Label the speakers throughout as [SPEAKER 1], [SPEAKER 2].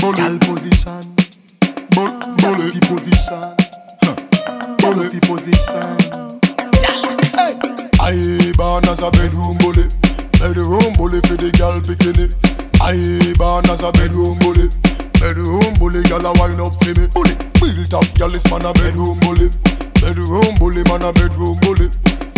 [SPEAKER 1] Gal position. Bully position. Bully position. Hey. I born as a bedroom bully. Bedroom bully for the gal bikini. I born as a bedroom bully. Bedroom bully, gal a wine up for me. Bully, built up gal is man a bedroom bully. Bedroom bully, man a bedroom bully.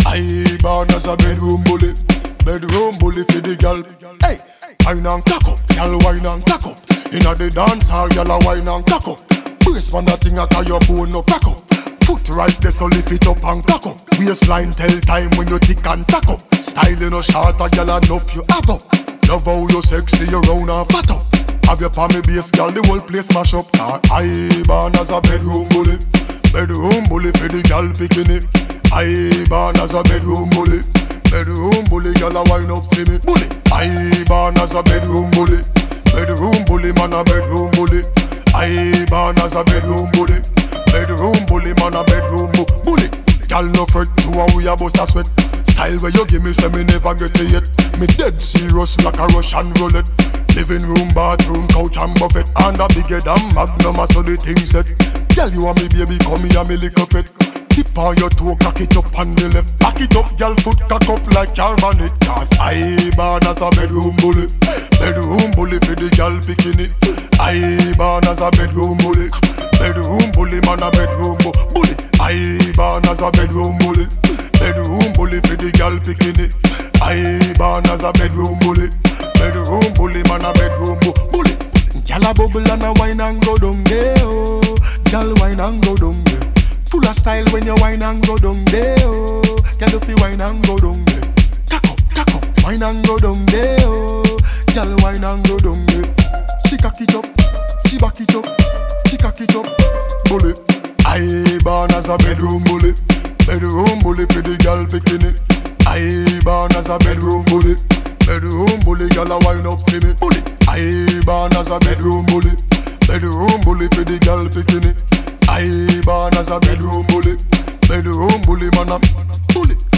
[SPEAKER 1] I born as a bedroom bully. Bedroom bully for the gal. Hey, wine and cock up, gal wine and cock up. Inna the dance hall, gal a wine and cock up. Brace man a thing a tie your bone no crack up. Foot right there so lift it up and cock up. Waistline tell time when you tick and tack up. Style you no short, a gal enough you have up. Love how you sexy, you round and fat up. Have your palmy base, gal, the whole place mash up. I born as a bedroom bully. Bedroom bully for the gal bikini. I born as a bedroom bully. Bedroom bully, gal a wine up for me. Bully. I born as a bedroom bully. Bedroom bully, man a bedroom bully. I born as a bedroom bully. Bedroom bully, man a bedroom bully. Gal no fret, to a we a bust a sweat. Style where you give me, say me never get it yet. Me dead serious like a Russian roulette. Living room, bathroom, couch and buffet. And a bigger than Magnum, so the thing set. Girl, you want me baby, come here, me lick up it. Tip on your toe, cock it up on the left. Back it up, girl, foot cock up like your man it. Cause I born as a bedroom bully. Bedroom bully for the girl bikini. I born as a bedroom bully. Bedroom bully, man a bedroom bully. I born as a bedroom bully. Bedroom bully for the girl bikini. I born as a bedroom bully. Bedroom bully, man a bedroom bully. Gyal a bubble and a wine and go down there, oh. Gyal wine and go down there. Full of style when you wine and go down there, oh. Gyal if you wine and go down there. Cock up, wine and go down there, oh. Gyal wine and go down there. She cock it up, she back it up, she cock it up, bully. I born as a bedroom bully. Bedroom bully for the gyal bikini. I born as a bedroom bully. Bedroom bully, gyal a wine up for me. Bully. I born as a bedroom bully. Bedroom bully for the gyal bikini. I born as a bedroom bully. Bedroom bully, man a bully.